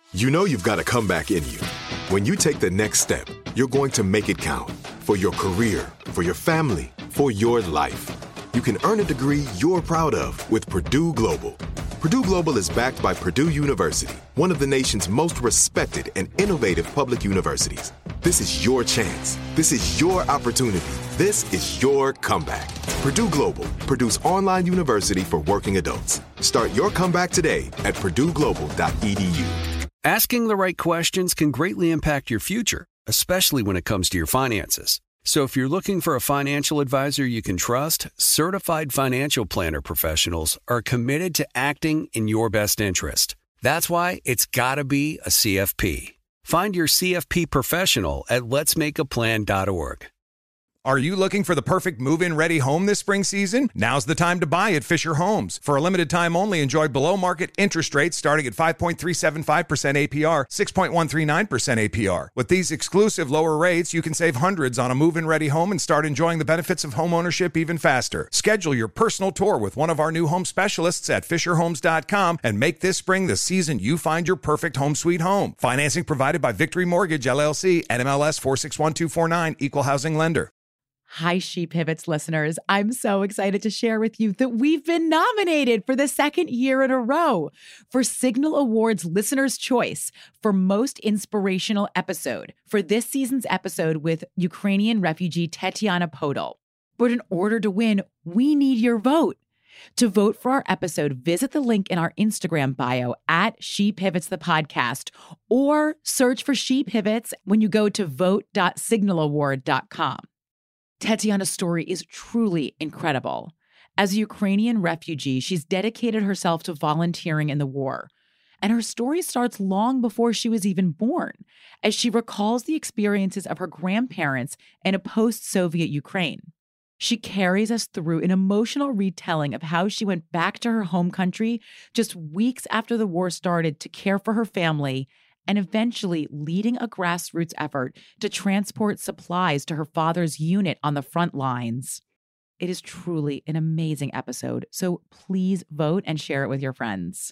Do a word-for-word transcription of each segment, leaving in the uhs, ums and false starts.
You know you've got a comeback in you. When you take the next step, you're going to make it count for your career, for your family, for your life. You can earn a degree you're proud of with Purdue Global. Purdue Global is backed by Purdue University, one of the nation's most respected and innovative public universities. This is your chance. This is your opportunity. This is your comeback. Purdue Global, Purdue's online university for working adults. Start your comeback today at purdue global dot e d u. Asking the right questions can greatly impact your future, especially when it comes to your finances. So if you're looking for a financial advisor you can trust, certified financial planner professionals are committed to acting in your best interest. That's why it's got to be a C F P. Find your C F P professional at lets make a plan dot org. Are you looking for the perfect move-in ready home this spring season? Now's the time to buy at Fisher Homes. For a limited time only, enjoy below-market interest rates starting at five point three seven five percent A P R, six point one three nine percent A P R. With these exclusive lower rates, you can save hundreds on a move-in ready home and start enjoying the benefits of homeownership even faster. Schedule your personal tour with one of our new home specialists at fisher homes dot com and make this spring the season you find your perfect home sweet home. Financing provided by Victory Mortgage, L L C, N M L S four six one two four nine, Equal Housing Lender. Hi, She Pivots listeners. I'm so excited to share with you that we've been nominated for the second year in a row for Signal Awards Listener's Choice for Most Inspirational Episode for this season's episode with Ukrainian refugee Tetiana Podol. But in order to win, we need your vote. To vote for our episode, visit the link in our Instagram bio at She Pivots the podcast or search for She Pivots when you go to vote dot signal award dot com. Tetiana's story is truly incredible. As a Ukrainian refugee, she's dedicated herself to volunteering in the war. And her story starts long before she was even born, as she recalls the experiences of her grandparents in a post-Soviet Ukraine. She carries us through an emotional retelling of how she went back to her home country just weeks after the war started to care for her family, and eventually leading a grassroots effort to transport supplies to her father's unit on the front lines. It is truly an amazing episode, so please vote and share it with your friends.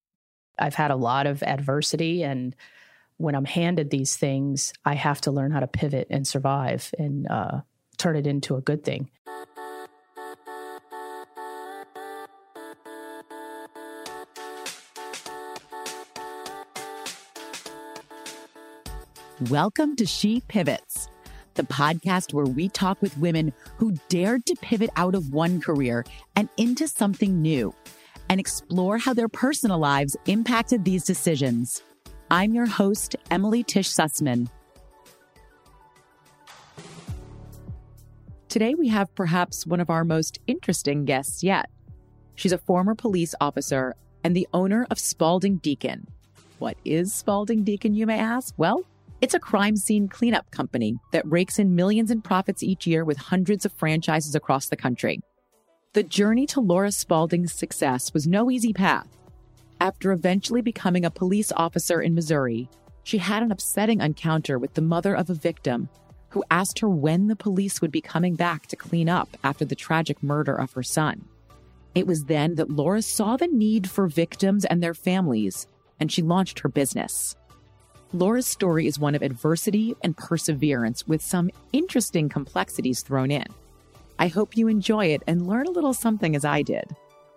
I've had a lot of adversity, and when I'm handed these things, I have to learn how to pivot and survive and uh, turn it into a good thing. Welcome to She Pivots, the podcast where we talk with women who dared to pivot out of one career and into something new and explore how their personal lives impacted these decisions. I'm your host, Emily Tish Sussman. Today we have perhaps one of our most interesting guests yet. She's a former police officer and the owner of Spalding Deacon. What is Spalding Deacon, you may ask? Well, it's a crime scene cleanup company that rakes in millions in profits each year with hundreds of franchises across the country. The journey to Laura Spalding's success was no easy path. After eventually becoming a police officer in Missouri, she had an upsetting encounter with the mother of a victim who asked her when the police would be coming back to clean up after the tragic murder of her son. It was then that Laura saw the need for victims and their families, and she launched her business. Laura's story is one of adversity and perseverance with some interesting complexities thrown in. I hope you enjoy it and learn a little something as I did.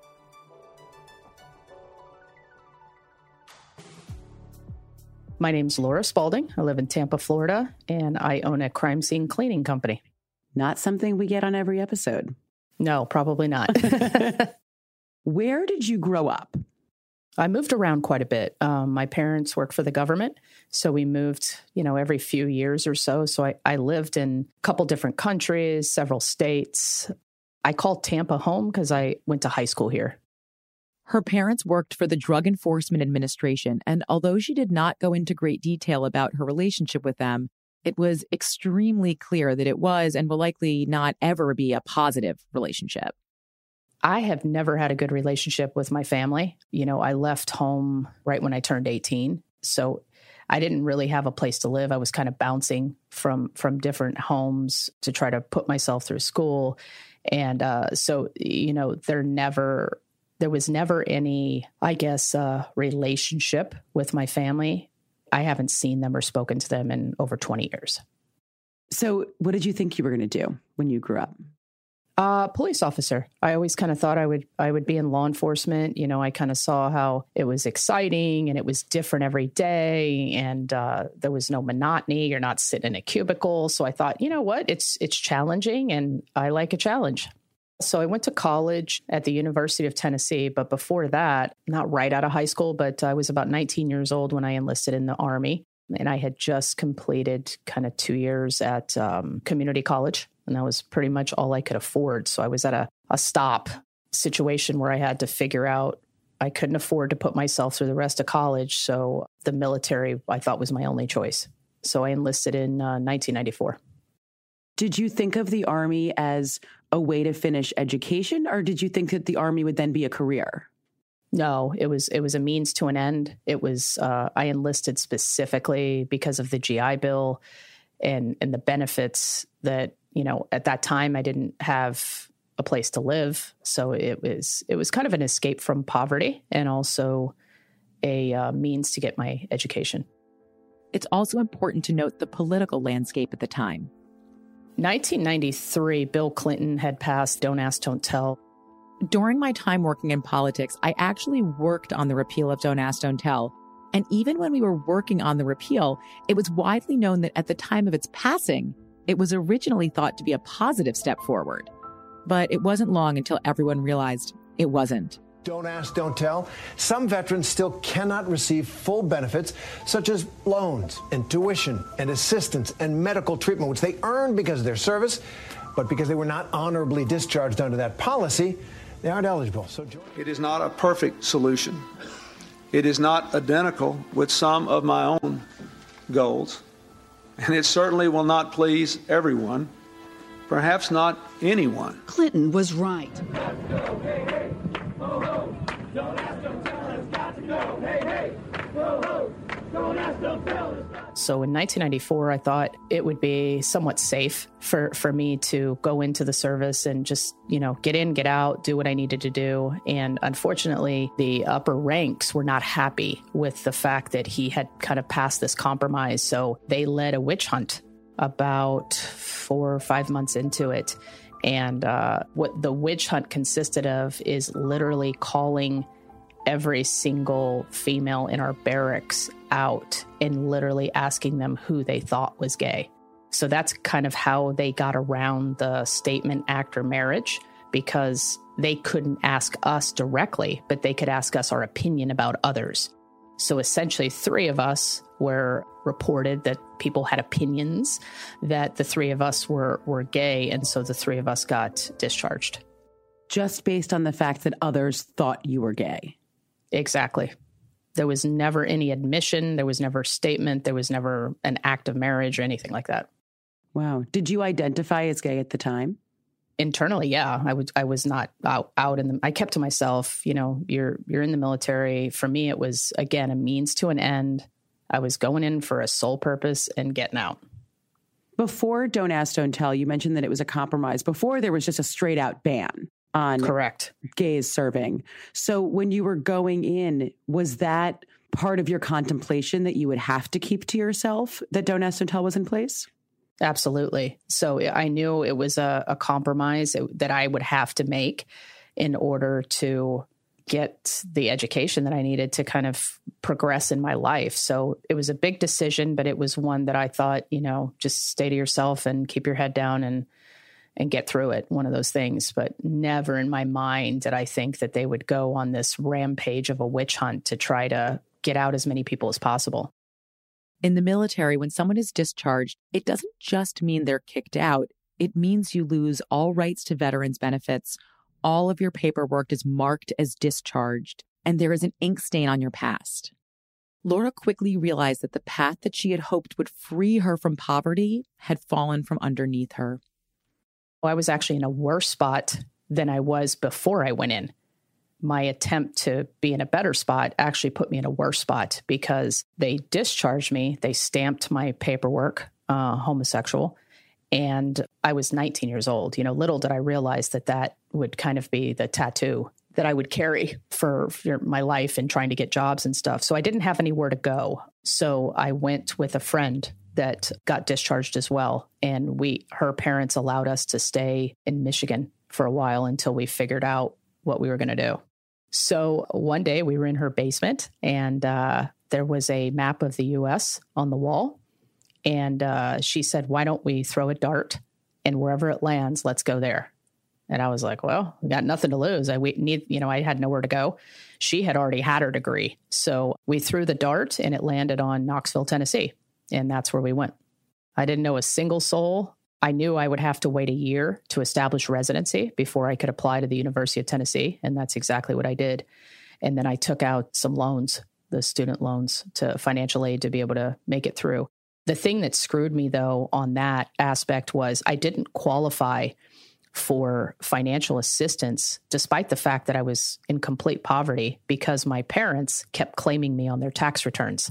My name's Laura Spalding. I live in Tampa, Florida, and I own a crime scene cleaning company. Not something we get on every episode. No, probably not. Where did you grow up? I moved around quite a bit. Um, my parents worked for the government, so we moved, you know, every few years or so. So I, I lived in a couple different countries, several states. I call Tampa home because I went to high school here. Her parents worked for the Drug Enforcement Administration, and although she did not go into great detail about her relationship with them, it was extremely clear that it was and will likely not ever be a positive relationship. I have never had a good relationship with my family. You know, I left home right when I turned eighteen. So I didn't really have a place to live. I was kind of bouncing from from different homes to try to put myself through school. And uh, so, you know, there never There was never any, I guess, uh, relationship with my family. I haven't seen them or spoken to them in over twenty years. So what did you think you were going to do when you grew up? Uh, police officer. I always kind of thought I would I would be in law enforcement. You know, I kind of saw how it was exciting and it was different every day, and uh, there was no monotony. You're not sitting in a cubicle. So I thought, you know what, it's it's challenging, and I like a challenge. So I went to college at the University of Tennessee, but before that, not right out of high school, but I was about nineteen years old when I enlisted in the Army, and I had just completed kind of two years at um, community college. And that was pretty much all I could afford. So I was at a, a stop situation where I had to figure out I couldn't afford to put myself through the rest of college. So the military, I thought, was my only choice. So I enlisted in uh, nineteen ninety-four. Did you think of the Army as a way to finish education, or did you think that the Army would then be a career? No, it was it was a means to an end. It was uh, I enlisted specifically because of the G I Bill and and the benefits that, you know, at that time I didn't have a place to live. So it was it was kind of an escape from poverty and also a uh, means to get my education. It's also important to note the political landscape at the time. nineteen ninety-three, Bill Clinton had passed Don't Ask, Don't Tell. During my time working in politics, I actually worked on the repeal of Don't Ask, Don't Tell. And even when we were working on the repeal, it was widely known that at the time of its passing, it was originally thought to be a positive step forward. But it wasn't long until everyone realized it wasn't. Don't ask, don't tell. Some veterans still cannot receive full benefits, such as loans and tuition and assistance and medical treatment, which they earned because of their service. But because they were not honorably discharged under that policy, they aren't eligible. So it is not a perfect solution. It is not identical with some of my own goals. And it certainly will not please everyone, perhaps not anyone. Clinton was right. So in nineteen ninety-four, I thought it would be somewhat safe for, for me to go into the service and just, you know, get in, get out, do what I needed to do. And unfortunately, the upper ranks were not happy with the fact that he had kind of passed this compromise. So they led a witch hunt about four or five months into it. And uh, what the witch hunt consisted of is literally calling every single female in our barracks out and literally asking them who they thought was gay. So that's kind of how they got around the statement act or marriage, because they couldn't ask us directly, but they could ask us our opinion about others. So essentially, three of us were reported that people had opinions that the three of us were, were gay, and so the three of us got discharged. Just based on the fact that others thought you were gay? Exactly. There was never any admission. There was never a statement. There was never an act of marriage or anything like that. Wow. Did you identify as gay at the time? Internally, yeah. I would. I was not out, out in the, I kept to myself. You know, you're, you're in the military. For me, it was, again, a means to an end. I was going in for a sole purpose and getting out. Before Don't Ask, Don't Tell, you mentioned that it was a compromise. Before, there was just a straight out ban on Correct. gays serving. So when you were going in, was that part of your contemplation that you would have to keep to yourself, that Don't Ask, Don't Tell was in place? Absolutely. So I knew it was a, a compromise that I would have to make in order to get the education that I needed to kind of progress in my life. So it was a big decision, but it was one that I thought, you know, just stay to yourself and keep your head down and and get through it, one of those things. But never in my mind did I think that they would go on this rampage of a witch hunt to try to get out as many people as possible. In the military, when someone is discharged, it doesn't just mean they're kicked out. It means you lose all rights to veterans benefits. All of your paperwork is marked as discharged, and there is an ink stain on your past. Laura quickly realized that the path that she had hoped would free her from poverty had fallen from underneath her. I was actually in a worse spot than I was before I went in. My attempt to be in a better spot actually put me in a worse spot because they discharged me. They stamped my paperwork, uh, homosexual, and I was nineteen years old. You know, little did I realize that that would kind of be the tattoo that I would carry for, for my life and trying to get jobs and stuff. So I didn't have anywhere to go. So I went with a friend that got discharged as well. And we, her parents allowed us to stay in Michigan for a while until we figured out what we were going to do. So one day we were in her basement and uh, there was a map of the U S on the wall. And uh, she said, why don't we throw a dart and wherever it lands, let's go there. And I was like, well, we got nothing to lose. I we need, you know, I had nowhere to go. She had already had her degree. So we threw the dart and it landed on Knoxville, Tennessee. And that's where we went. I didn't know a single soul. I knew I would have to wait a year to establish residency before I could apply to the University of Tennessee. And that's exactly what I did. And then I took out some loans, the student loans to financial aid to be able to make it through. The thing that screwed me, though, on that aspect was I didn't qualify for financial assistance, despite the fact that I was in complete poverty, because my parents kept claiming me on their tax returns.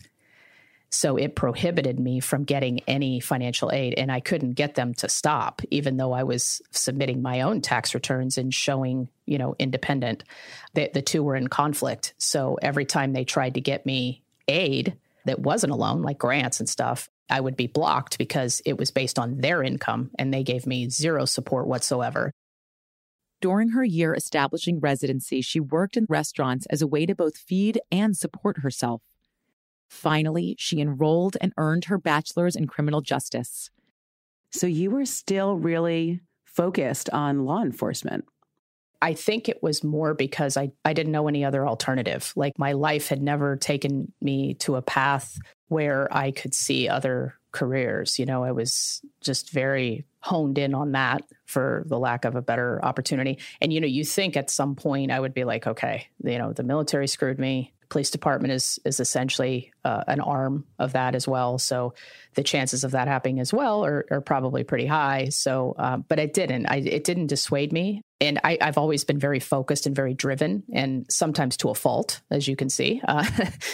So it prohibited me from getting any financial aid, and I couldn't get them to stop, even though I was submitting my own tax returns and showing, you know, independent. The, the two were in conflict. So every time they tried to get me aid that wasn't a loan, like grants and stuff, I would be blocked because it was based on their income and they gave me zero support whatsoever. During her year establishing residency, she worked in restaurants as a way to both feed and support herself. Finally, she enrolled and earned her bachelor's in criminal justice. So you were still really focused on law enforcement. I think it was more because I, I didn't know any other alternative. Like my life had never taken me to a path where I could see other careers. You know, I was just very honed in on that, for the lack of a better opportunity. And, you know, you think at some point I would be like, okay, you know, the military screwed me. Police department is is essentially uh, an arm of that as well. So the chances of that happening as well are, are probably pretty high. So, um, but it didn't. I, it didn't dissuade me. And I, I've always been very focused and very driven, and sometimes to a fault, as you can see. Uh,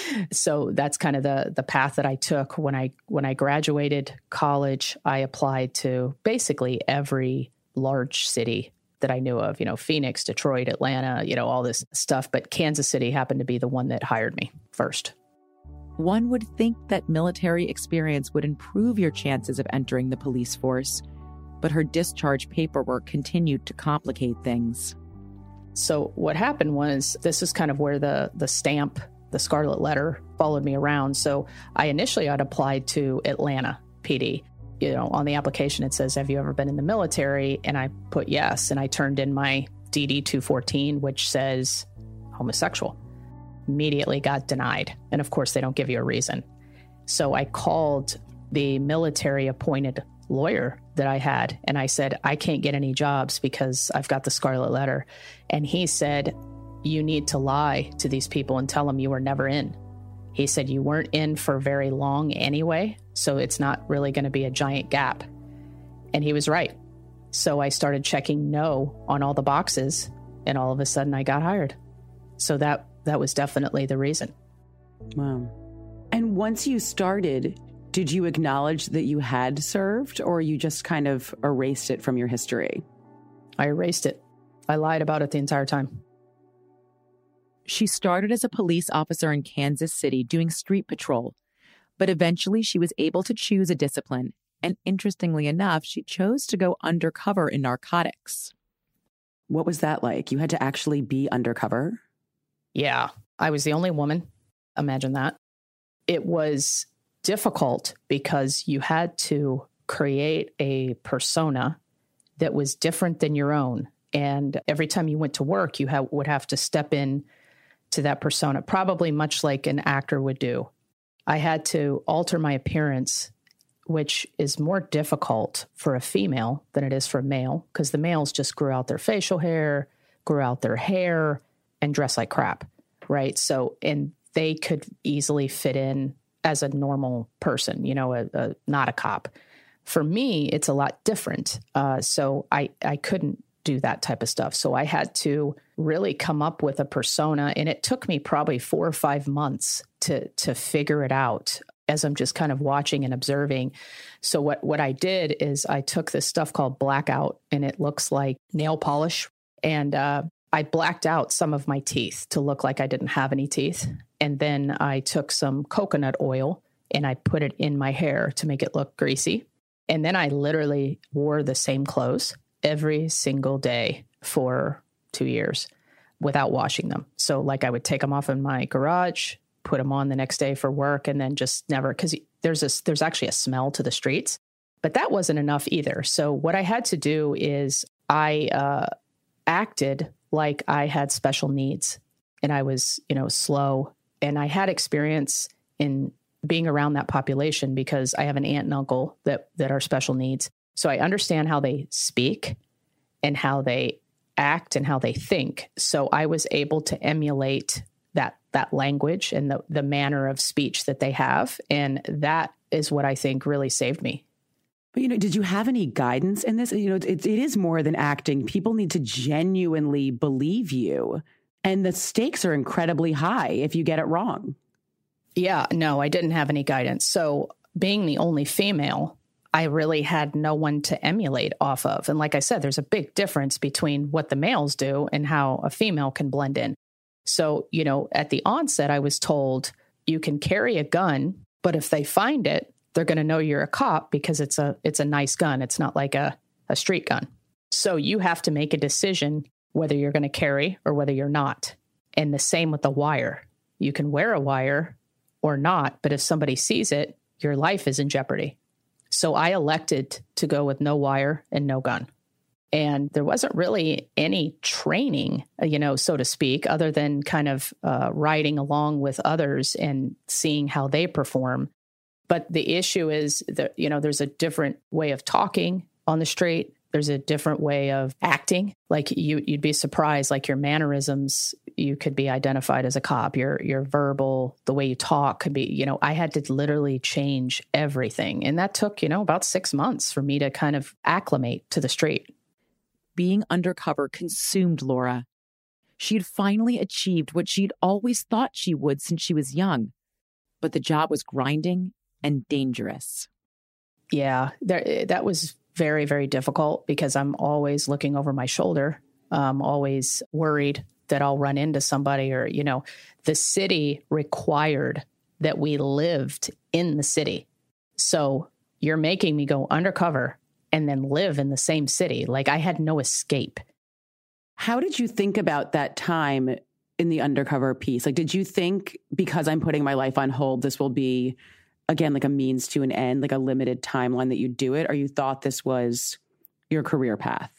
so that's kind of the the path that I took when I when I graduated college. I applied to basically every large city that I knew of, you know, Phoenix, Detroit, Atlanta, you know, all this stuff. But Kansas City happened to be the one that hired me first. One would think that military experience would improve your chances of entering the police force, but her discharge paperwork continued to complicate things. So what happened was, this is kind of where the the stamp, the scarlet letter, followed me around. So I initially had applied to Atlanta P D. You know, on the application, it says, have you ever been in the military? And I put yes. And I turned in my D D two fourteen, which says homosexual. Immediately got denied. And of course, they don't give you a reason. So I called the military appointed lawyer that I had. And I said, I can't get any jobs because I've got the scarlet letter. And he said, you need to lie to these people and tell them you were never in. He said, you weren't in for very long anyway, so it's not really going to be a giant gap. And he was right. So I started checking no on all the boxes, and all of a sudden I got hired. So that that was definitely the reason. Wow. And once you started, did you acknowledge that you had served, or you just kind of erased it from your history? I erased it. I lied about it the entire time. She started as a police officer in Kansas City doing street patrol, but eventually she was able to choose a discipline. And interestingly enough, she chose to go undercover in narcotics. What was that like? You had to actually be undercover? Yeah, I was the only woman. Imagine that. It was difficult because you had to create a persona that was different than your own. And every time you went to work, you ha- would have to step in to that persona, probably much like an actor would do. I had to alter my appearance, which is more difficult for a female than it is for a male, because the males just grew out their facial hair, grew out their hair, and dress like crap, right? So, and they could easily fit in as a normal person, you know, a, a, not a cop. For me, it's a lot different. Uh, so I, I couldn't do that type of stuff. So I had to really come up with a persona, and it took me probably four or five months to to figure it out as I'm just kind of watching and observing. So what, what I did is I took this stuff called blackout, and it looks like nail polish. And uh, I blacked out some of my teeth to look like I didn't have any teeth. And then I took some coconut oil and I put it in my hair to make it look greasy. And then I literally wore the same clothes every single day for two years without washing them. So like I would take them off in my garage, put them on the next day for work, and then just never, because there's a, there's actually a smell to the streets. But that wasn't enough either. So what I had to do is I uh, acted like I had special needs and I was, you know, slow. And I had experience in being around that population because I have an aunt and uncle that, that are special needs. So I understand how they speak and how they act and how they think. So I was able to emulate that, that language and the, the manner of speech that they have. And that is what I think really saved me. But, you know, did you have any guidance in this? You know, it, it is more than acting. People need to genuinely believe you. And the stakes are incredibly high if you get it wrong. Yeah, no, I didn't have any guidance. So being the only female, I really had no one to emulate off of. And like I said, there's a big difference between what the males do and how a female can blend in. So, you know, at the onset, I was told you can carry a gun, but if they find it, they're going to know you're a cop because it's a it's a nice gun. It's not like a, a street gun. So you have to make a decision whether you're going to carry or whether you're not. And the same with the wire. You can wear a wire or not, but if somebody sees it, your life is in jeopardy. So I elected to go with no wire and no gun. And there wasn't really any training, you know, so to speak, other than kind of uh, riding along with others and seeing how they perform. But the issue is that, you know, there's a different way of talking on the street. There's a different way of acting. Like you, you'd be surprised, like your mannerisms, you could be identified as a cop. Your, your verbal, the way you talk could be, you know, I had to literally change everything. And that took, you know, about six months for me to kind of acclimate to the street. Being undercover consumed Laura. She'd finally achieved what she'd always thought she would since she was young. But the job was grinding and dangerous. Yeah, there, that was very, very difficult because I'm always looking over my shoulder. I'm always worried that I'll run into somebody or, you know, the city required that we lived in the city. So you're making me go undercover and then live in the same city. Like I had no escape. How did you think about that time in the undercover piece? Like, did you think because I'm putting my life on hold, this will be, again, like a means to an end, like a limited timeline that you do it, or you thought this was your career path?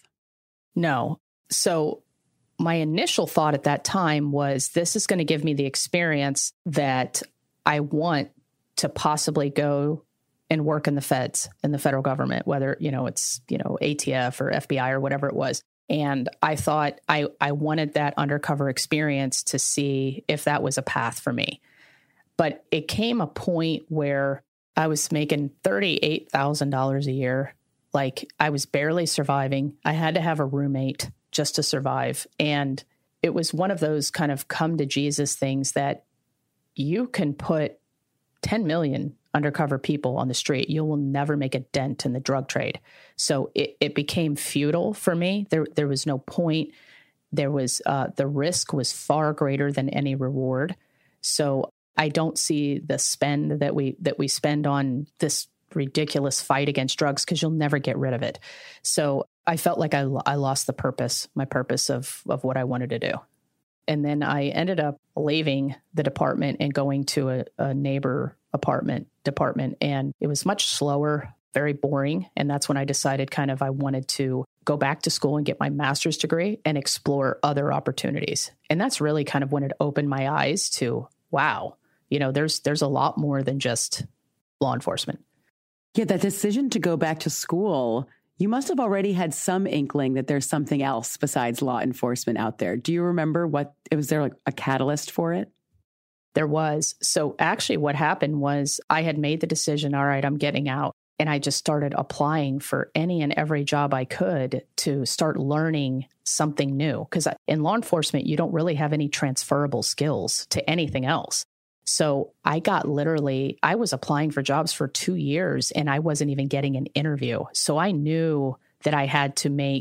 No. So my initial thought at that time was this is going to give me the experience that I want to possibly go and work in the feds, in the federal government, whether, you know, it's, you know, A T F or F B I or whatever it was. And I thought I, I wanted that undercover experience to see if that was a path for me. But it came a point where I was making thirty-eight thousand dollars a year. Like I was barely surviving. I had to have a roommate just to survive. And it was one of those kind of come to Jesus things that you can put ten million undercover people on the street. You will never make a dent in the drug trade. So it, it became futile for me. There, there was no point. There was, uh, the risk was far greater than any reward. So I don't see the spend that we, that we spend on this ridiculous fight against drugs because you'll never get rid of it. So I felt like I, I lost the purpose, my purpose of, of what I wanted to do. And then I ended up leaving the department and going to a, a neighbor apartment department. And it was much slower, very boring. And that's when I decided kind of I wanted to go back to school and get my master's degree and explore other opportunities. And that's really kind of when it opened my eyes to, wow, you know, there's there's a lot more than just law enforcement. Yeah, that decision to go back to school, you must have already had some inkling that there's something else besides law enforcement out there. Do you remember what, was there like a catalyst for it? There was. So actually what happened was I had made the decision, all right, I'm getting out. And I just started applying for any and every job I could to start learning something new. Because in law enforcement, you don't really have any transferable skills to anything else. So I got literally, I was applying for jobs for two years and I wasn't even getting an interview. So I knew that I had to make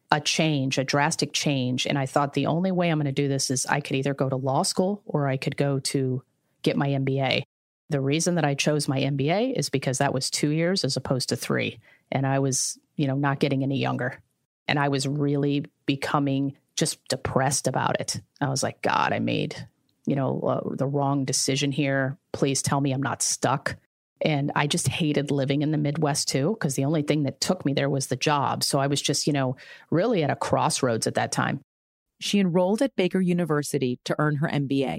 a change, a drastic change. And I thought the only way I'm going to do this is I could either go to law school or I could go to get my M B A. The reason that I chose my M B A is because that was two years as opposed to three. And I was, you know, not getting any younger. And I was really becoming just depressed about it. I was like, God, I made, you know, uh, the wrong decision here. Please tell me I'm not stuck. And I just hated living in the Midwest too, because the only thing that took me there was the job. So I was just, you know, really at a crossroads at that time. She enrolled at Baker University to earn her M B A.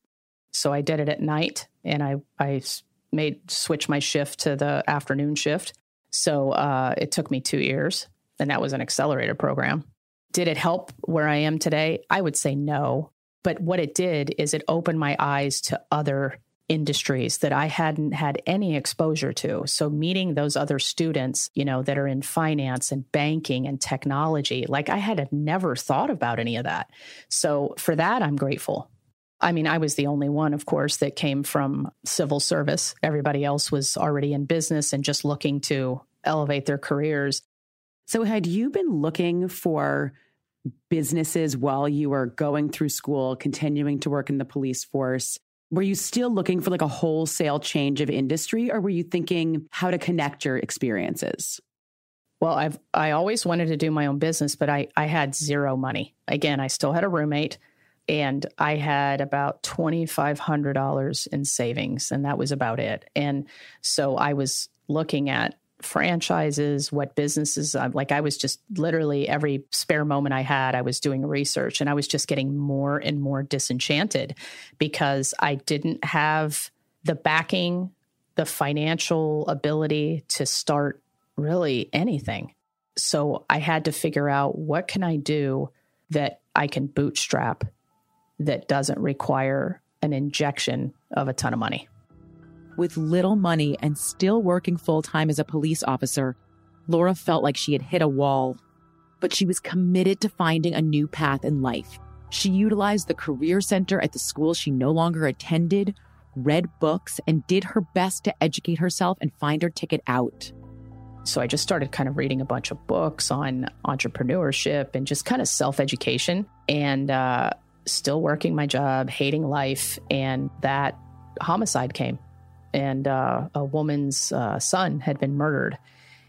So I did it at night, and I, I made switch my shift to the afternoon shift. So uh, it took me two years, and that was an accelerated program. Did it help where I am today? I would say no. But what it did is it opened my eyes to other industries that I hadn't had any exposure to. So meeting those other students, you know, that are in finance and banking and technology, like I had never thought about any of that. So for that, I'm grateful. I mean, I was the only one, of course, that came from civil service. Everybody else was already in business and just looking to elevate their careers. So had you been looking for businesses while you were going through school, continuing to work in the police force? Were you still looking for like a wholesale change of industry, or were you thinking how to connect your experiences? Well, I've I always wanted to do my own business, but I, I had zero money. Again, I still had a roommate, and I had about twenty-five hundred dollars in savings, and that was about it. And so I was looking at franchises, what businesses, like I was just literally every spare moment I had, I was doing research, and I was just getting more and more disenchanted because I didn't have the backing, the financial ability to start really anything. So I had to figure out, what can I do that I can bootstrap that doesn't require an injection of a ton of money. With little money and still working full-time as a police officer, Laura felt like she had hit a wall. But she was committed to finding a new path in life. She utilized the career center at the school she no longer attended, read books, and did her best to educate herself and find her ticket out. So I just started kind of reading a bunch of books on entrepreneurship and just kind of self-education, and uh, still working my job, hating life. And that homicide came. And uh, a woman's uh, son had been murdered.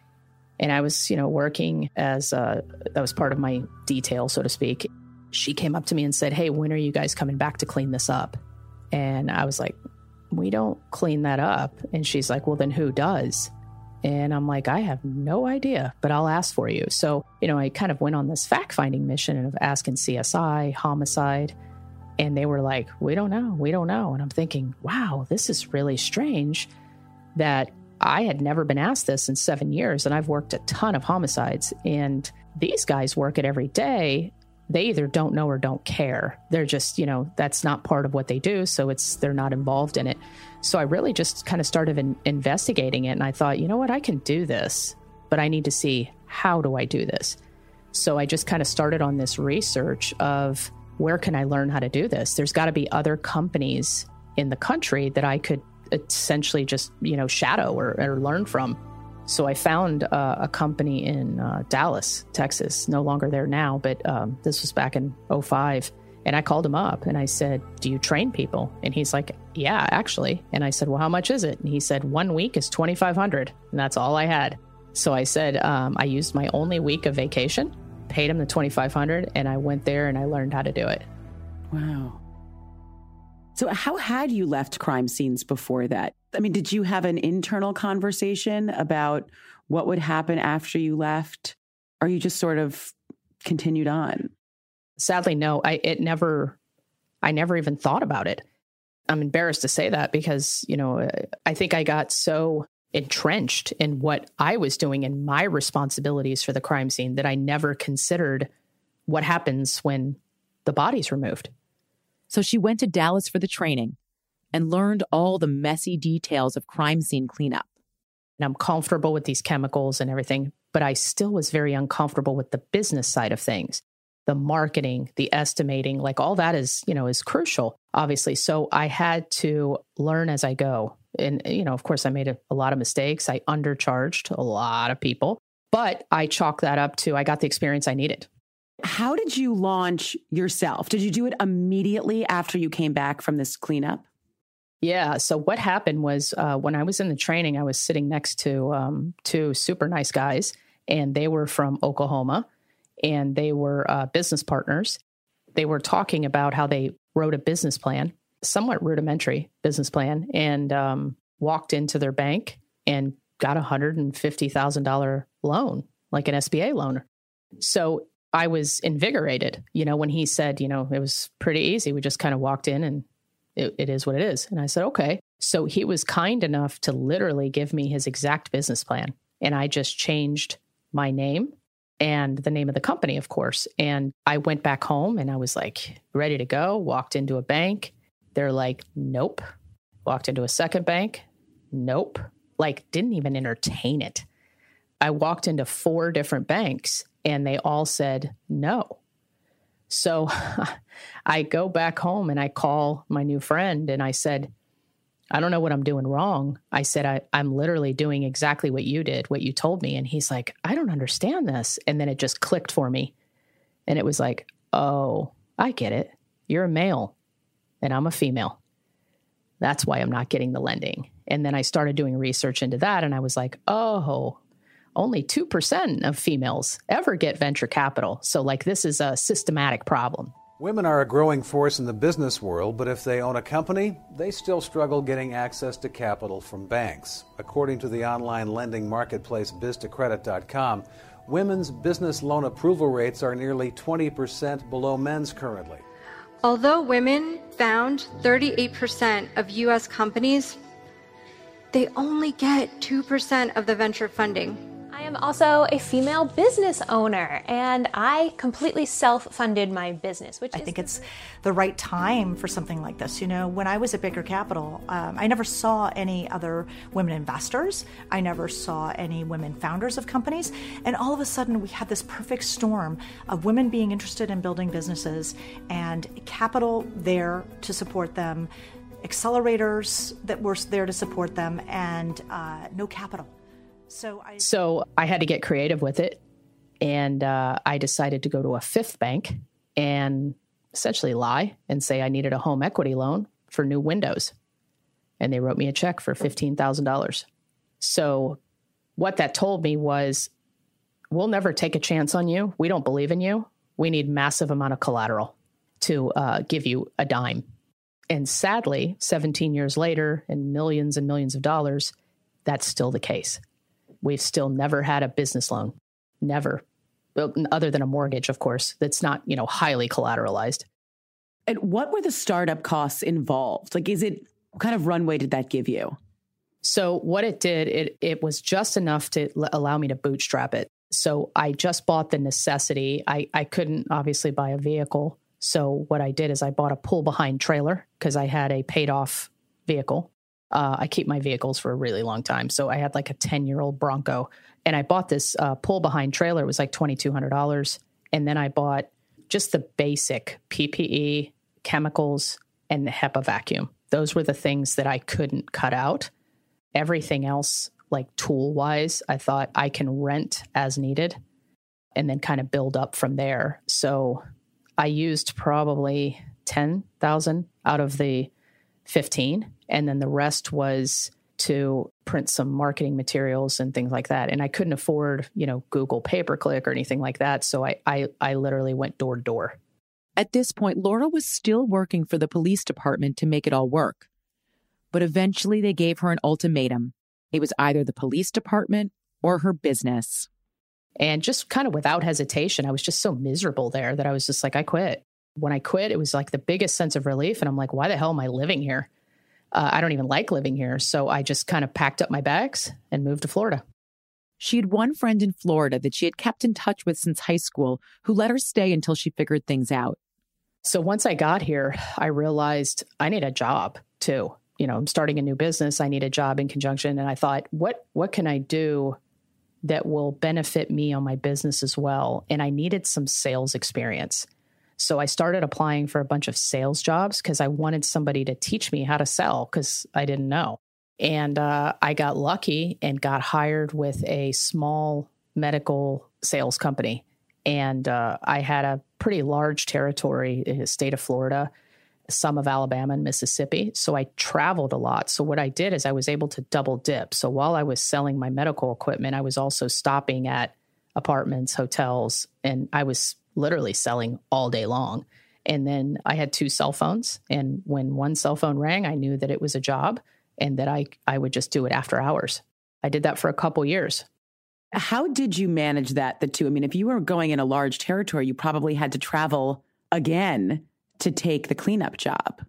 And I was, you know, working as, uh, that was part of my detail, so to speak. She came up to me and said, hey, when are you guys coming back to clean this up? And I was like, we don't clean that up. And she's like, well, then who does? And I'm like, I have no idea, but I'll ask for you. So, you know, I kind of went on this fact-finding mission of asking C S I, homicide. And they were like, we don't know, we don't know. And I'm thinking, wow, this is really strange that I had never been asked this in seven years. And I've worked a ton of homicides. And these guys work it every day. They either don't know or don't care. They're just, you know, that's not part of what they do. So it's, they're not involved in it. So I really just kind of started in, investigating it. And I thought, you know what, I can do this, but I need to see, how do I do this? So I just kind of started on this research of, where can I learn how to do this? There's got to be other companies in the country that I could essentially just, you know, shadow or, or learn from. So I found uh, a company in uh, Dallas, Texas, no longer there now, but um, this was back in oh five. And I called him up and I said, do you train people? And he's like, yeah, actually. And I said, well, how much is it? And he said, one week is twenty-five hundred dollars. And that's all I had. So I said, um, I used my only week of vacation, paid him the twenty-five hundred dollars, and I went there and I learned how to do it. Wow. So how had you left crime scenes before that? I mean, did you have an internal conversation about what would happen after you left? Or you just sort of continued on? Sadly, no. I it never, I never even thought about it. I'm embarrassed to say that because, you know, I think I got so entrenched in what I was doing and my responsibilities for the crime scene that I never considered what happens when the body's removed. So she went to Dallas for the training and learned all the messy details of crime scene cleanup. And I'm comfortable with these chemicals and everything, but I still was very uncomfortable with the business side of things. The marketing, the estimating, like all that is, you know, is crucial, obviously. So I had to learn as I go. And, you know, of course, I made a, a lot of mistakes. I undercharged a lot of people. But I chalk that up to I got the experience I needed. How did you launch yourself? Did you do it immediately after you came back from this cleanup? Yeah. So what happened was uh, when I was in the training, I was sitting next to um, two super nice guys, and they were from Oklahoma, and they were uh, business partners. They were talking about how they wrote a business plan, somewhat rudimentary business plan, and um, walked into their bank and got a one hundred fifty thousand dollars loan, like an S B A loan. So I was invigorated, you know, when he said, you know, it was pretty easy. We just kind of walked in and it, it is what it is. And I said, okay. So he was kind enough to literally give me his exact business plan. And I just changed my name and the name of the company, of course. And I went back home and I was like ready to go, walked into a bank. They're like, nope. Walked into a second bank. Nope. Like didn't even entertain it. I walked into four different banks and they all said no. So I go back home and I call my new friend and I said, I don't know what I'm doing wrong. I said, I, I'm literally doing exactly what you did, what you told me. And he's like, I don't understand this. And then it just clicked for me. And it was like, oh, I get it. You're a male and I'm a female. That's why I'm not getting the lending. And then I started doing research into that. And I was like, oh, only two percent of females ever get venture capital. So like this is a systematic problem. Women are a growing force in the business world, but if they own a company, they still struggle getting access to capital from banks. According to the online lending marketplace biz to credit dot com, women's business loan approval rates are nearly twenty percent below men's currently. Although women found thirty-eight percent of U S companies, they only get two percent of the venture funding. I am also a female business owner, and I completely self-funded my business, which I is think it's the right time for something like this. You know, when I was at Baker Capital, um, I never saw any other women investors. I never saw any women founders of companies. And all of a sudden, we had this perfect storm of women being interested in building businesses and capital there to support them, accelerators that were there to support them, and uh, no capital. So I, so I had to get creative with it. And uh, I decided to go to a fifth bank and essentially lie and say I needed a home equity loan for new windows. And they wrote me a check for fifteen thousand dollars. So what that told me was, we'll never take a chance on you. We don't believe in you. We need massive amount of collateral to uh, give you a dime. And sadly, seventeen years later and millions and millions of dollars, that's still the case. We've still never had a business loan, never, well, other than a mortgage, of course, that's not, you know, highly collateralized. And what were the startup costs involved? Like, is it, what kind of runway did that give you? So what it did, it it was just enough to l- allow me to bootstrap it. So I just bought the necessity. I, I couldn't obviously buy a vehicle. So what I did is I bought a pull behind trailer because I had a paid off vehicle. Uh, I keep my vehicles for a really long time. So I had like a ten-year-old Bronco. And I bought this uh, pull-behind trailer. It was like twenty-two hundred dollars. And then I bought just the basic P P E, chemicals, and the HEPA vacuum. Those were the things that I couldn't cut out. Everything else, like tool-wise, I thought I can rent as needed and then kind of build up from there. So I used probably ten thousand dollars out of the fifteen. And then the rest was to print some marketing materials and things like that. And I couldn't afford, you know, Google pay-per-click or anything like that. So I, I, I literally went door to door. At this point, Laura was still working for the police department to make it all work. But eventually they gave her an ultimatum. It was either the police department or her business. And just kind of without hesitation, I was just so miserable there that I was just like, I quit. When I quit, it was like the biggest sense of relief. And I'm like, why the hell am I living here? Uh, I don't even like living here. So I just kind of packed up my bags and moved to Florida. She had one friend in Florida that she had kept in touch with since high school who let her stay until she figured things out. So once I got here, I realized I need a job too. You know, I'm starting a new business. I need a job in conjunction. And I thought, what, what can I do that will benefit me on my business as well? And I needed some sales experience. So I started applying for a bunch of sales jobs because I wanted somebody to teach me how to sell because I didn't know. And uh, I got lucky and got hired with a small medical sales company. And uh, I had a pretty large territory in the state of Florida, some of Alabama and Mississippi. So I traveled a lot. So what I did is I was able to double dip. So while I was selling my medical equipment, I was also stopping at apartments, hotels, and I was literally selling all day long. And then I had two cell phones. And when one cell phone rang, I knew that it was a job and that I, I would just do it after hours. I did that for a couple years. How did you manage that, the two? I mean, if you were going in a large territory, you probably had to travel again to take the cleanup job.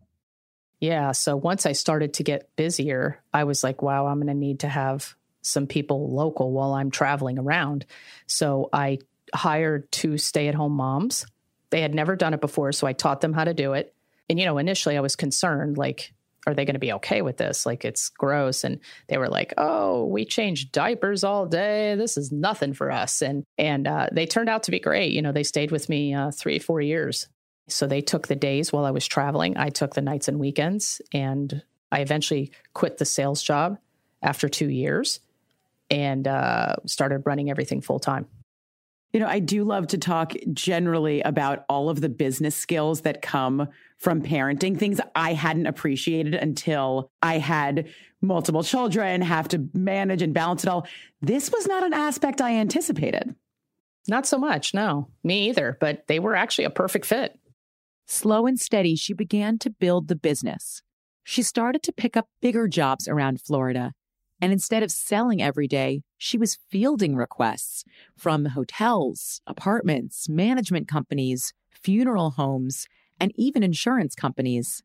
Yeah. So once I started to get busier, I was like, wow, I'm going to need to have some people local while I'm traveling around. So I hired two stay-at-home moms. They had never done it before, so I taught them how to do it. And, you know, initially I was concerned, like, are they going to be okay with this? Like, it's gross. And they were like, oh, we change diapers all day. This is nothing for us. And and uh, they turned out to be great. You know, they stayed with me uh, three, four years. So they took the days while I was traveling. I took the nights and weekends. And I eventually quit the sales job after two years and uh, started running everything full time. You know, I do love to talk generally about all of the business skills that come from parenting, things I hadn't appreciated until I had multiple children, have to manage and balance it all. This was not an aspect I anticipated. Not so much, no. Me either, but they were actually a perfect fit. Slow and steady, she began to build the business. She started to pick up bigger jobs around Florida. And instead of selling every day, she was fielding requests from hotels, apartments, management companies, funeral homes, and even insurance companies.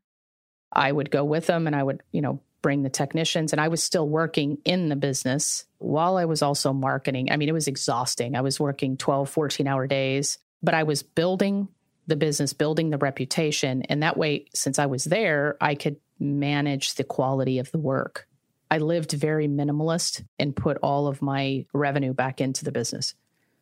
I would go with them and I would, you know, bring the technicians, and I was still working in the business while I was also marketing. I mean, it was exhausting. I was working twelve, fourteen hour days, but I was building the business, building the reputation. And that way, since I was there, I could manage the quality of the work. I lived very minimalist and put all of my revenue back into the business.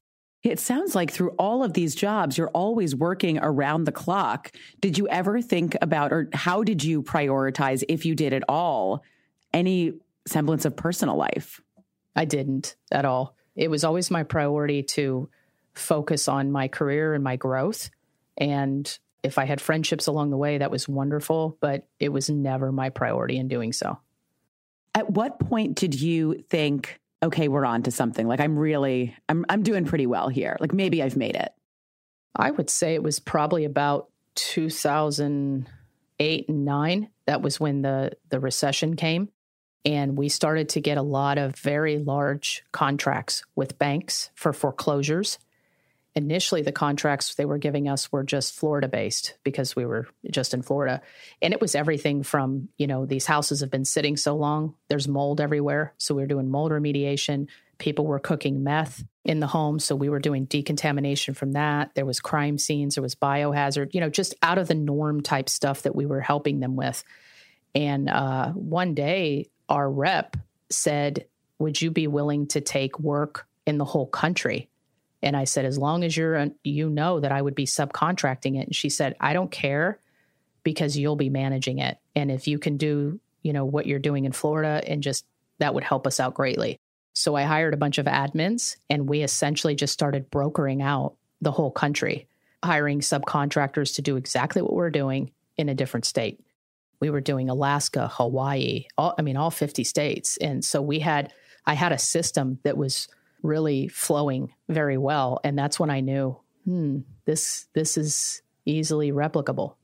It sounds like through all of these jobs, you're always working around the clock. Did you ever think about, or how did you prioritize, if you did at all, any semblance of personal life? I didn't at all. It was always my priority to focus on my career and my growth. And if I had friendships along the way, that was wonderful, but it was never my priority in doing so. At what point did you think, okay, we're on to something? Like, I'm really, I'm I'm doing pretty well here. Like, maybe I've made it. I would say it was probably about two thousand eight and nine. That was when the, the recession came. And we started to get a lot of very large contracts with banks for foreclosures. Initially, the contracts they were giving us were just Florida-based because we were just in Florida. And it was everything from, you know, these houses have been sitting so long, there's mold everywhere. So we were doing mold remediation. People were cooking meth in the home. So we were doing decontamination from that. There was crime scenes. There was biohazard, you know, just out of the norm type stuff that we were helping them with. And uh, one day, our rep said, would you be willing to take work in the whole country? And I said, as long as you're, you know that I would be subcontracting it. And she said, I don't care because you'll be managing it. And if you can do, you know, what you're doing in Florida and just, that would help us out greatly. So I hired a bunch of admins and we essentially just started brokering out the whole country, hiring subcontractors to do exactly what we're doing in a different state. We were doing Alaska, Hawaii, all, I mean, all fifty states. And so we had, I had a system that was really flowing very well. And that's when I knew, hmm, this, this is easily replicable.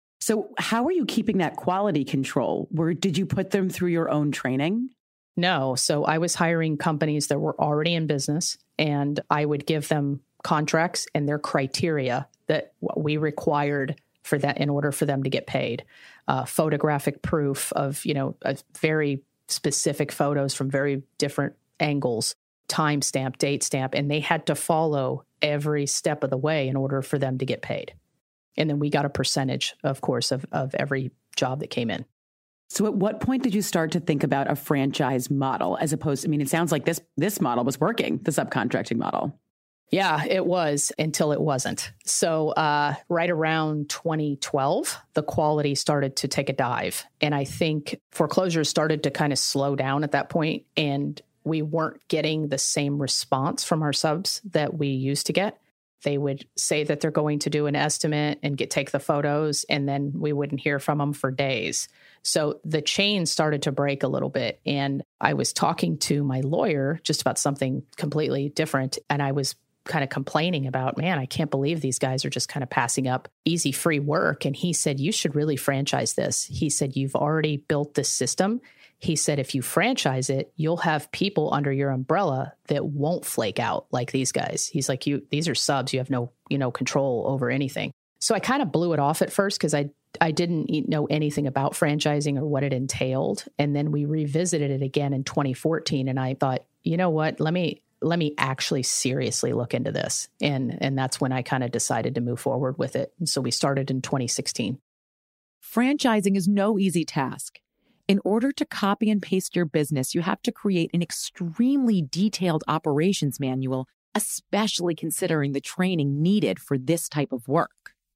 So how are you keeping that quality control? Where did you put them through your own training? No. So I was hiring companies that were already in business and I would give them contracts and their criteria that we required for that in order for them to get paid. Uh, photographic proof of, you know, a very specific photos from very different angles, timestamp, date stamp, and they had to follow every step of the way in order for them to get paid. And then we got a percentage, of course, of, of every job that came in. So at what point did you start to think about a franchise model as opposed to, I mean, it sounds like this, this model was working, the subcontracting model. Yeah, it was until it wasn't. So uh, right around twenty twelve, the quality started to take a dive. And I think foreclosures started to kind of slow down at that point. And we weren't getting the same response from our subs that we used to get. They would say that they're going to do an estimate and get take the photos, and then we wouldn't hear from them for days. So the chain started to break a little bit. And I was talking to my lawyer just about something completely different. And I was kind of complaining about, man, I can't believe these guys are just kind of passing up easy free work. And he said, you should really franchise this. He said, you've already built this system. He said, if you franchise it, you'll have people under your umbrella that won't flake out like these guys. He's like, you, these are subs. You have no, you know, control over anything. So I kind of blew it off at first because I, I didn't know anything about franchising or what it entailed. And then we revisited it again in twenty fourteen. And I thought, you know what, let me, let me actually seriously look into this. And, and that's when I kind of decided to move forward with it. And so we started in twenty sixteen. Franchising is no easy task. In order to copy and paste your business, you have to create an extremely detailed operations manual, especially considering the training needed for this type of work.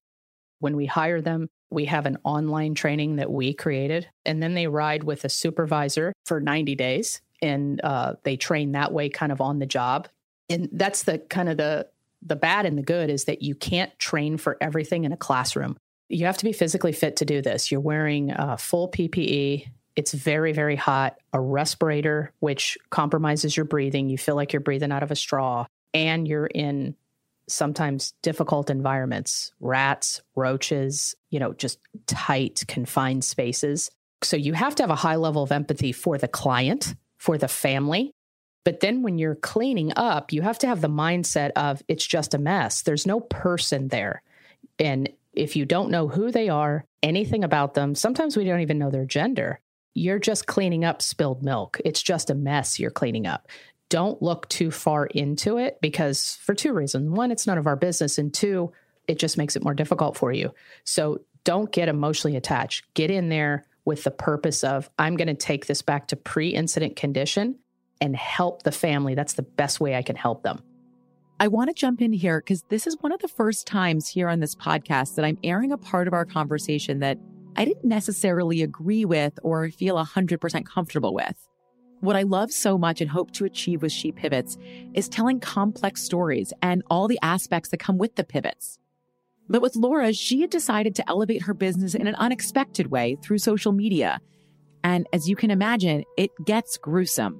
When we hire them, we have an online training that we created, and then they ride with a supervisor for ninety days, and uh, they train that way kind of on the job. And that's the kind of the, the bad and the good is that you can't train for everything in a classroom. You have to be physically fit to do this. You're wearing uh, full P P E. It's very, very hot, a respirator, which compromises your breathing. You feel like you're breathing out of a straw, and you're in sometimes difficult environments, rats, roaches, you know, just tight, confined spaces. So you have to have a high level of empathy for the client, for the family. But then when you're cleaning up, you have to have the mindset of it's just a mess. There's no person there. And if you don't know who they are, anything about them, sometimes we don't even know their gender. You're just cleaning up spilled milk. It's just a mess you're cleaning up. Don't look too far into it because for two reasons. One, it's none of our business. And two, it just makes it more difficult for you. So don't get emotionally attached. Get in there with the purpose of, I'm going to take this back to pre-incident condition and help the family. That's the best way I can help them. I want to jump in here because this is one of the first times here on this podcast that I'm airing a part of our conversation that I didn't necessarily agree with or feel one hundred percent comfortable with. What I love so much and hope to achieve with She Pivots is telling complex stories and all the aspects that come with the pivots. But with Laura, she had decided to elevate her business in an unexpected way through social media. And as you can imagine, it gets gruesome.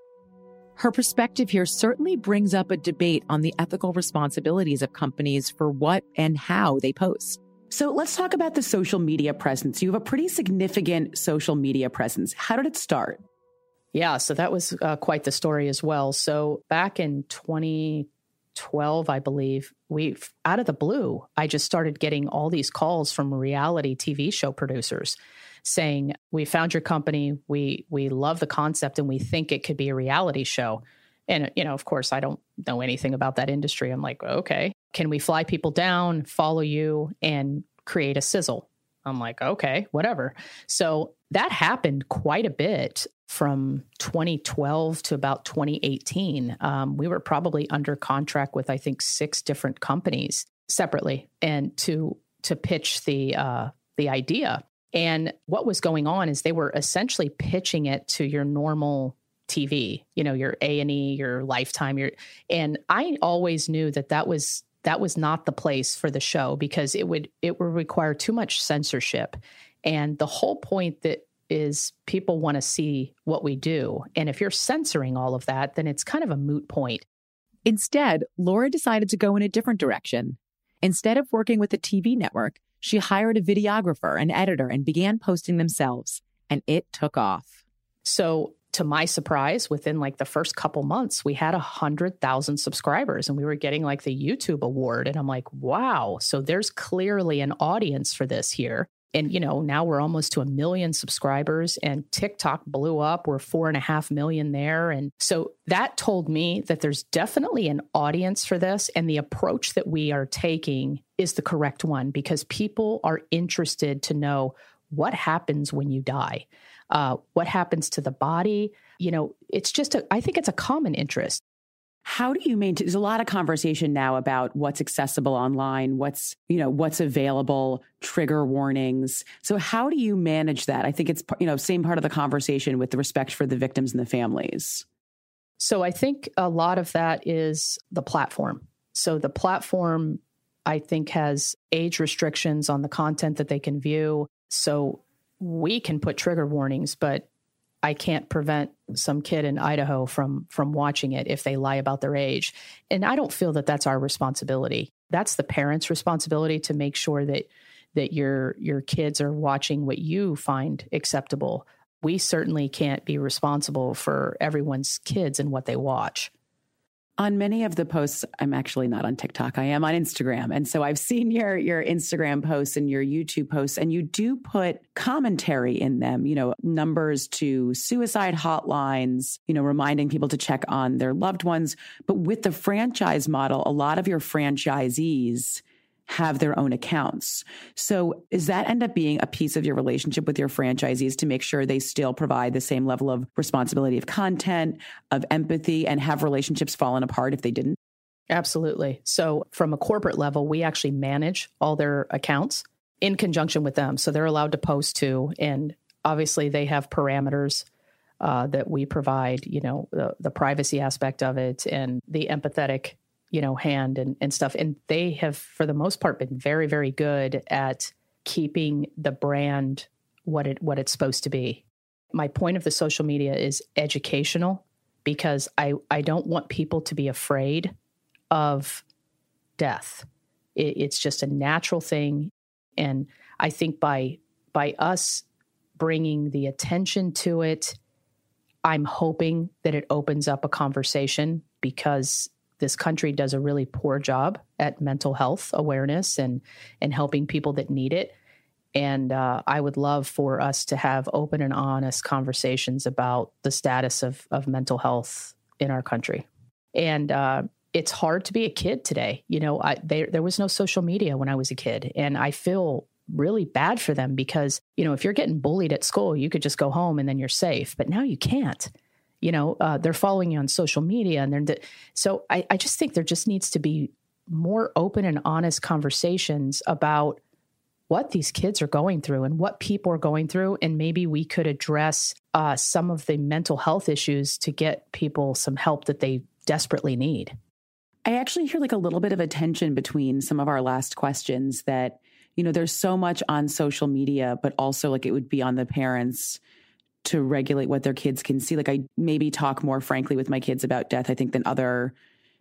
Her perspective here certainly brings up a debate on the ethical responsibilities of companies for what and how they post. So let's talk about the social media presence. You have a pretty significant social media presence. How did it start? Yeah, so that was uh, quite the story as well. So back in twenty twelve, I believe, we out of the blue, I just started getting all these calls from reality T V show producers saying, we found your company, we we love the concept, and we think it could be a reality show. And, you know, of course, I don't know anything about that industry. I'm like, okay, can we fly people down, follow you, and create a sizzle? I'm like, okay, whatever. So that happened quite a bit from twenty twelve to about twenty eighteen. Um, we were probably under contract with, I think, six different companies separately and to to pitch the uh, the idea. And what was going on is they were essentially pitching it to your normal T V, you know, your A and E, your Lifetime, your, and I always knew that that was that was not the place for the show because it would it would require too much censorship. And the whole point that is people want to see what we do. And if you're censoring all of that, then it's kind of a moot point. Instead, Laura decided to go in a different direction. Instead of working with a T V network, she hired a videographer and editor and began posting themselves. And it took off. So to my surprise, within like the first couple months, we had one hundred thousand subscribers and we were getting like the YouTube award. And I'm like, wow, so there's clearly an audience for this here. And, you know, now we're almost to a million subscribers and TikTok blew up. We're four and a half million there. And so that told me that there's definitely an audience for this. And the approach that we are taking is the correct one because people are interested to know what happens when you die. Uh, what happens to the body? You know, it's just, a, I think it's a common interest. How do you maintain, there's a lot of conversation now about what's accessible online, what's, you know, what's available, trigger warnings. So how do you manage that? I think it's, you know, same part of the conversation with the respect for the victims and the families. So I think a lot of that is the platform. So the platform, I think, has age restrictions on the content that they can view. So we can put trigger warnings, but I can't prevent some kid in Idaho from from watching it if they lie about their age. And I don't feel that that's our responsibility. That's the parents' responsibility to make sure that that your your kids are watching what you find acceptable. We certainly can't be responsible for everyone's kids and what they watch. On many of the posts, I'm actually not on TikTok. I am on Instagram. And so I've seen your your Instagram posts and your YouTube posts, and you do put commentary in them, you know, numbers to suicide hotlines, you know, reminding people to check on their loved ones. But with the franchise model, a lot of your franchisees have their own accounts. So does that end up being a piece of your relationship with your franchisees to make sure they still provide the same level of responsibility of content, of empathy, and have relationships fallen apart if they didn't? Absolutely. So from a corporate level, we actually manage all their accounts in conjunction with them. So they're allowed to post too. And obviously they have parameters uh, that we provide, you know, the, the privacy aspect of it and the empathetic you know, hand and, and stuff. And they have, for the most part, been very, very good at keeping the brand what it what it's supposed to be. My point of the social media is educational because I, I don't want people to be afraid of death. It, it's just a natural thing. And I think by by us bringing the attention to it, I'm hoping that it opens up a conversation because this country does a really poor job at mental health awareness and and helping people that need it. And uh, I would love for us to have open and honest conversations about the status of, of mental health in our country. And uh, it's hard to be a kid today. You know, I, they, there was no social media when I was a kid. And I feel really bad for them because, you know, if you're getting bullied at school, you could just go home and then you're safe. But now you can't. You know, uh, they're following you on social media. And they're, so I, I just think there just needs to be more open and honest conversations about what these kids are going through and what people are going through. And maybe we could address uh, some of the mental health issues to get people some help that they desperately need. I actually hear like a little bit of a tension between some of our last questions that, you know, there's so much on social media, but also like it would be on the parents to regulate what their kids can see. Like I maybe talk more frankly with my kids about death, I think, than other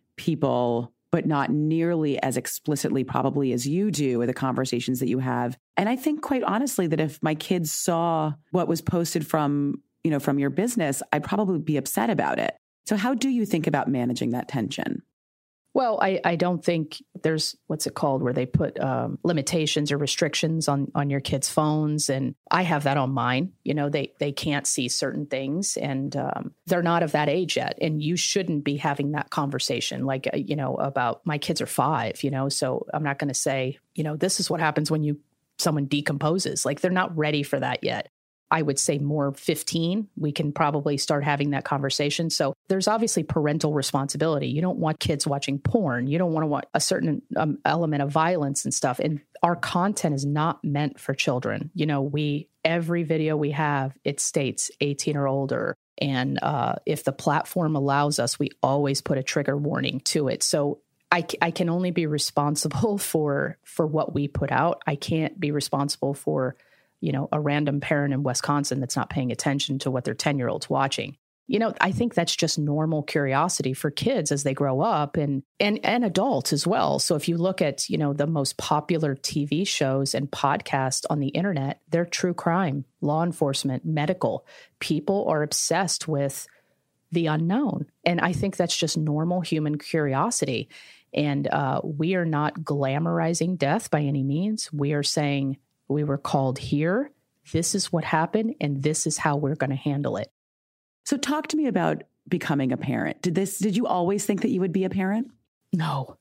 people, but not nearly as explicitly probably as you do with the conversations that you have. And I think quite honestly that if my kids saw what was posted from, you know, from your business, I'd probably be upset about it. So how do you think about managing that tension? Well, I, I don't think there's, what's it called, where they put um, limitations or restrictions on, on your kids' phones. And I have that on mine. You know, they, they can't see certain things and um, they're not of that age yet. And you shouldn't be having that conversation like, you know, about my kids are five, you know, so I'm not going to say, you know, this is what happens when you someone decomposes. Like they're not ready for that yet. I would say more fifteen, we can probably start having that conversation. So there's obviously parental responsibility. You don't want kids watching porn. You don't want to watch a certain um, element of violence and stuff. And our content is not meant for children. You know, we, every video we have, it states eighteen or older. And uh, if the platform allows us, we always put a trigger warning to it. So I, I can only be responsible for, for what we put out. I can't be responsible for, you know, a random parent in Wisconsin that's not paying attention to what their ten-year-old's watching. You know, I think that's just normal curiosity for kids as they grow up and and and adults as well. So if you look at, you know, the most popular T V shows and podcasts on the internet, they're true crime, law enforcement, medical. People are obsessed with the unknown. And I think that's just normal human curiosity. And uh, we are not glamorizing death by any means. We are saying, we were called here. This is what happened, and this is how we're going to handle it. So talk to me about becoming a parent. Did this, did you always think that you would be a parent? No,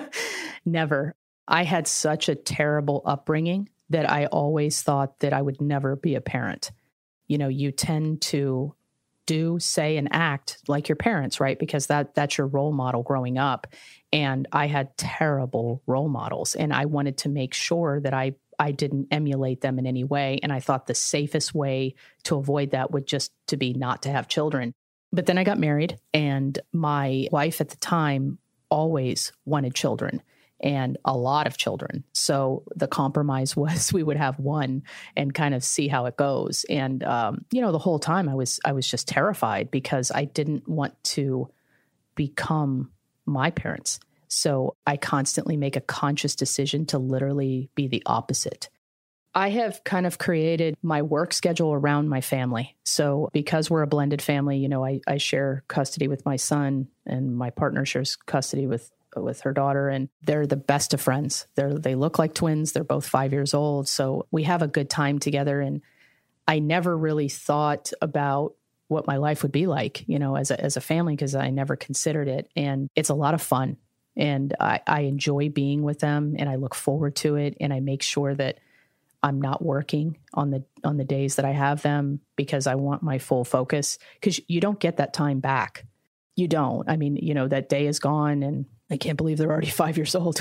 never. I had such a terrible upbringing that I always thought that I would never be a parent. You know, you tend to do, say, and act like your parents, right? Because that that's your role model growing up. And I had terrible role models, and I wanted to make sure that I I didn't emulate them in any way. And I thought the safest way to avoid that would just to be not to have children. But then I got married, and my wife at the time always wanted children, and a lot of children. So the compromise was we would have one and kind of see how it goes. And, um, you know, the whole time I was, I was just terrified because I didn't want to become my parents. So I constantly make a conscious decision to literally be the opposite. I have kind of created my work schedule around my family. So because we're a blended family, you know, I, I share custody with my son, and my partner shares custody with with her daughter, and they're the best of friends. They're they look like twins. They're both five years old. So we have a good time together. And I never really thought about what my life would be like, you know, as a, as a family, because I never considered it. And it's a lot of fun. And I, I enjoy being with them, and I look forward to it. And I make sure that I'm not working on the on the days that I have them, because I want my full focus, because you don't get that time back. You don't. I mean, you know, that day is gone, and I can't believe they're already five years old.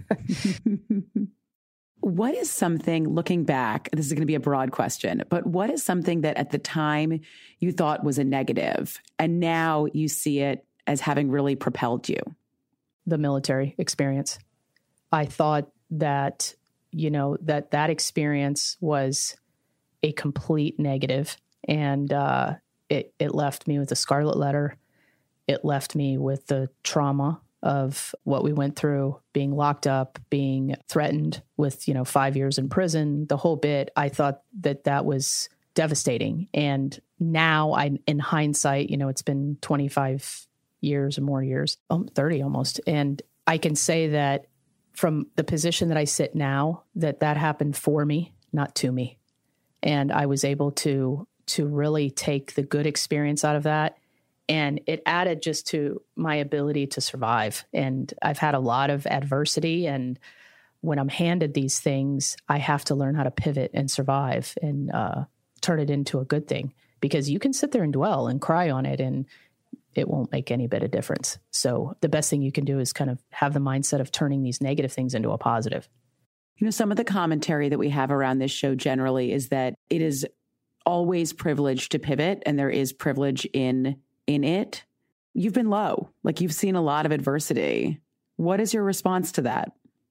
What is something, looking back, this is going to be a broad question, but what is something that at the time you thought was a negative, and now you see it as having really propelled you? The military experience. I thought that you know, that that experience was a complete negative. And uh, it, it left me with a scarlet letter. It left me with the trauma of what we went through, being locked up, being threatened with, you know, five years in prison, the whole bit. I thought that that was devastating. And now I, in hindsight, you know, it's been twenty-five years or more years, um, thirty almost. And I can say that from the position that I sit now, that that happened for me, not to me. And I was able to, to really take the good experience out of that. And it added just to my ability to survive. And I've had a lot of adversity. And when I'm handed these things, I have to learn how to pivot and survive and uh, turn it into a good thing, because you can sit there and dwell and cry on it, and it won't make any bit of difference. So the best thing you can do is kind of have the mindset of turning these negative things into a positive. You know, some of the commentary that we have around this show generally is that it is always privilege to pivot, and there is privilege in in it. You've been low, like you've seen a lot of adversity. What is your response to that?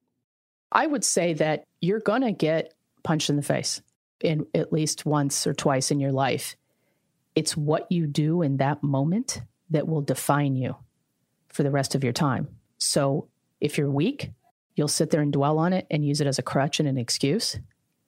I would say that you're going to get punched in the face in at least once or twice in your life. It's what you do in that moment that will define you for the rest of your time. So if you're weak, you'll sit there and dwell on it and use it as a crutch and an excuse,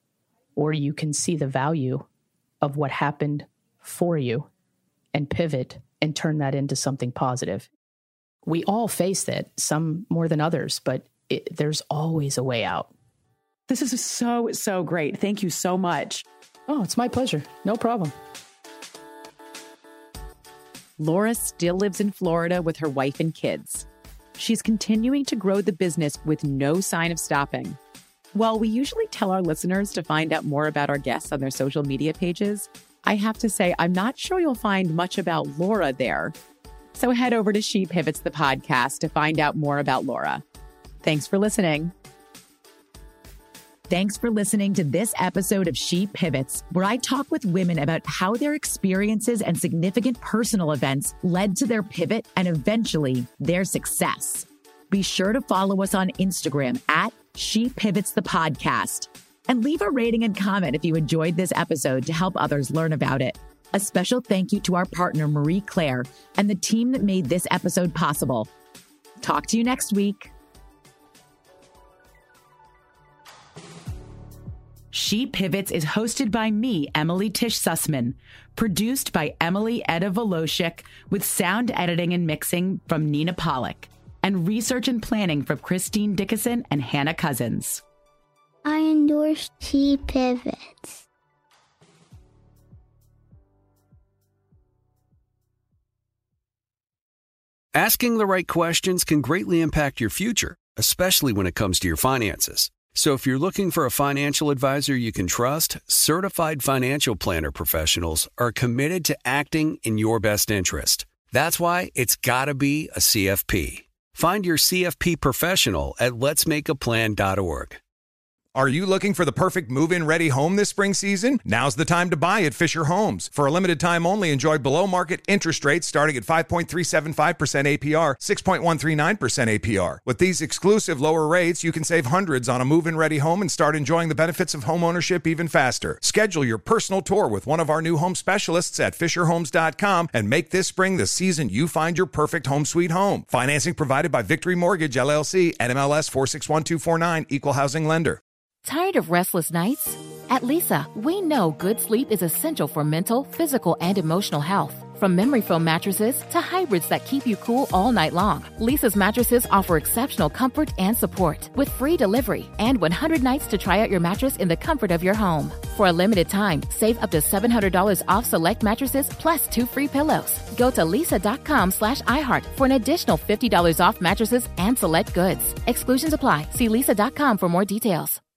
or you can see the value of what happened for you and pivot and turn that into something positive. We all face it, some more than others, but it, there's always a way out. This is so, so great. Thank you so much. Oh, it's my pleasure. No problem. Laura still lives in Florida with her wife and kids. She's continuing to grow the business with no sign of stopping. While we usually tell our listeners to find out more about our guests on their social media pages, I have to say I'm not sure you'll find much about Laura there. So head over to She Pivots the podcast to find out more about Laura. Thanks for listening. Thanks for listening to this episode of She Pivots, where I talk with women about how their experiences and significant personal events led to their pivot and eventually their success. Be sure to follow us on Instagram at She Pivots the Podcast, and leave a rating and comment if you enjoyed this episode to help others learn about it. A special thank you to our partner, Marie Claire, and the team that made this episode possible. Talk to you next week. She Pivots is hosted by me, Emily Tish Sussman, produced by Emily Eda Volosik, with sound editing and mixing from Nina Pollock, and research and planning from Christine Dickinson and Hannah Cousins. I endorse She Pivots. Asking the right questions can greatly impact your future, especially when it comes to your finances. So if you're looking for a financial advisor you can trust, certified financial planner professionals are committed to acting in your best interest. That's why it's got to be a C F P. Find your C F P professional at lets make a plan dot org. Are you looking for the perfect move-in ready home this spring season? Now's the time to buy at Fisher Homes. For a limited time only, enjoy below-market interest rates starting at five point three seven five percent A P R, six point one three nine percent A P R. With these exclusive lower rates, you can save hundreds on a move-in ready home and start enjoying the benefits of homeownership even faster. Schedule your personal tour with one of our new home specialists at fisher homes dot com and make this spring the season you find your perfect home sweet home. Financing provided by Victory Mortgage, L L C, N M L S four six one two four nine, Equal Housing Lender. Tired of restless nights? At Leesa, we know good sleep is essential for mental, physical, and emotional health. From memory foam mattresses to hybrids that keep you cool all night long, Leesa's mattresses offer exceptional comfort and support with free delivery and one hundred nights to try out your mattress in the comfort of your home. For a limited time, save up to seven hundred dollars off select mattresses plus two free pillows. Go to leesa.com slash iHeart for an additional fifty dollars off mattresses and select goods. Exclusions apply. See leesa dot com for more details.